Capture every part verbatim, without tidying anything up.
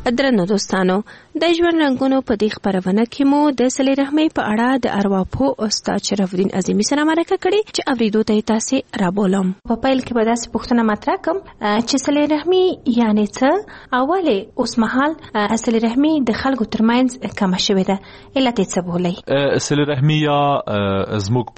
درنو دوستانو د ژوند رنګونو په دې خبرونه کې مو د صلې رحمۍ په اړه د ارواپو استاد شرف الدین عظیمی سره مرکه کړې چې اوریدو ته تاسو رابولم. په پیل کې به داسې پوښتنه مطرح کوم چې صلې رحمۍ یعنی څه؟ اوله اوس مهال صلې رحمۍ د خلکو ترمنځ کم شوې ده، علت یې څه بولي؟ صلې رحمۍ یا زموږ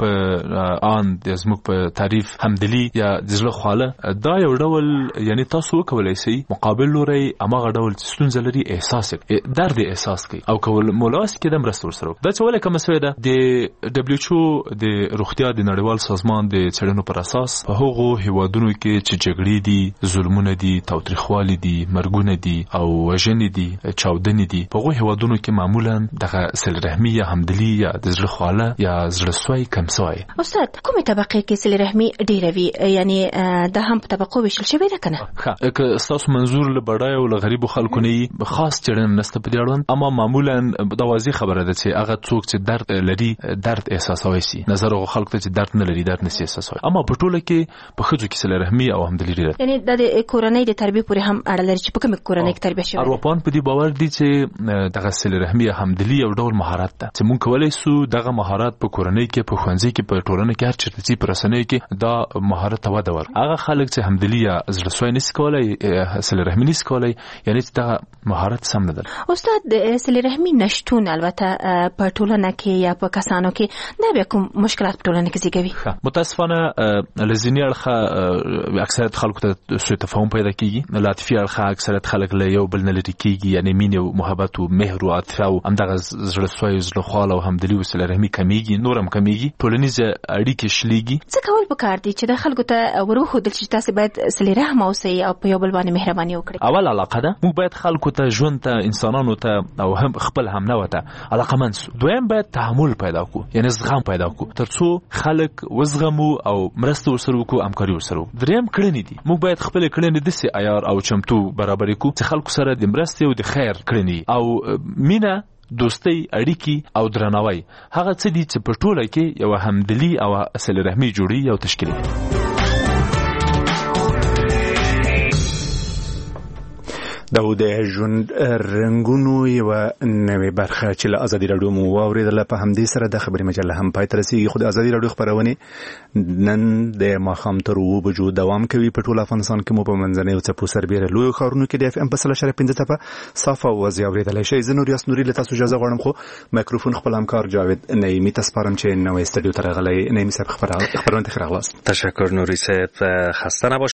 په ان د زموږ په تعریف همدلی یا د زړه خواله دا یو ډول یعنی تاسو کولای شئ مقابل لوري امغه ډول ستونزه لري احساس درد احساس کوي او کول مولاس کې د مرستور سره دا چې ولې کوم څه ده د دبليو ایچ او د روغتیا د نړیوال سازمان د چړنو پر اساس په هغو هیوادونو کې چې جګړې دي، ظلمونه دي، تاوتریخوالي دي، مرګونه دي او وژنې دي، چاودنې دي، په هغو هیوادونو کې معمولا دغه صلې رحمۍ یا همدلی یا د زړه خواله یا زړه سوی کم سوی. استاد کومه طبقه کې صلې رحمۍ ډیره وي، یعنی د هم په طبقو ویشل شوی ده کنه؟ ښه که تاسو منظور له بډای او له غریب خلکو نه خاص چړن نسته په دې اړوند، اما معمولا دا واضح خبره ده چې هغه څوک چې درد لري درد احساسوي سي نظر او خلکو ته چې درد نه لري درد نشي احساسوي، اما په ټوله کې په خځو کې صلې رحمۍ او همدلی لري. یعنی د کورنۍ د تربیه پورې هم اړه لري چې په کومه کورنۍ کې تربیه شوی. ارواپان په دې باور دي چې دغه صلې رحمۍ او همدلی یو ډول مهارت ده چې مونږ کولای شو دغه مهارت په کورنۍ کې په ښوونځي کې په ټولنه کې هر چیرته چې پر رسنۍ کې دا مهارت وده ورکړي. هغه خلک چې همدلی یا زړه سوی نشي کولای صلې رحمۍ نشي کولای یعنی دا مهارت سم نه ده. استاد د صلې رحمۍ نشټون البته په ټولنه کې یا په کسانو کې دا بیا کوم مشکلات په ټولنه کې زیږوي؟ متاسفانه لزینی اړخه اکثریت خلکو ته سوء تفاهم پیدا کیږي، لطفي اړخه اکثریت خلک له یو بل نه لري کیږي، یعنی مینه او محبت او مهر او عاطفه او همدغه زړه سوی زړه خواله او همدلی او صلې رحمۍ کمیږي، نورم کمیږي، ټولنیز اړیکې شلېږي. څه کول پکار دي چې د خلکو ته وروښودل چې تاسو باید صلې رحم اوسئ او په یو بل باندې مهرباني وکړئ؟ اول علاقه ده، موږ باید خلکو ته ژوند ته انسانانو ته او هم خپل هم نه وته علاقمند سو. دویم باید تحمل پیدا کو، یعنی زغم پیدا کو ترڅو خلک وزغمو او مرسته ورسره وکړو، همکاري ورسره وکړو. دریم کړنې دي، موږ باید خپل کړنې د سي عیار او چمتو برابر کو چې خلکو سره د مرسته او د خیر کړنې او مینه، دوستي، اړیکی او درناوی هغه څه دي چې په ټوله کې یو همدلی او صلې رحمۍ جوړي او تشکیل. دا د ژوند رنګونو یو نوې برخه چې له ازادي راډیو مو واوریدله. په همدې سره د خبري مجله هم پای ته رسیږي، خو د ازادي راډیو خبرونه نن د ماښام تر اوه بجو دوام کوي. په ټول افغانستان کې مو په منځنۍ او څپو سربېره لویو ښارونو کې د اف ام په سل اشاریه پنځه ټپه صافه اوازې اورېدلی شئ. زه نور یاس نوري له تاسو اجازه غواړم، خو مایکروفون خپل همکار جاوید نعیمي ته سپارم چې نوې استودیو ته راغلی. نعیمي صاحب خبرونه ته ښه راغلاست. تشکر نوری صاحب، خسته نباشید.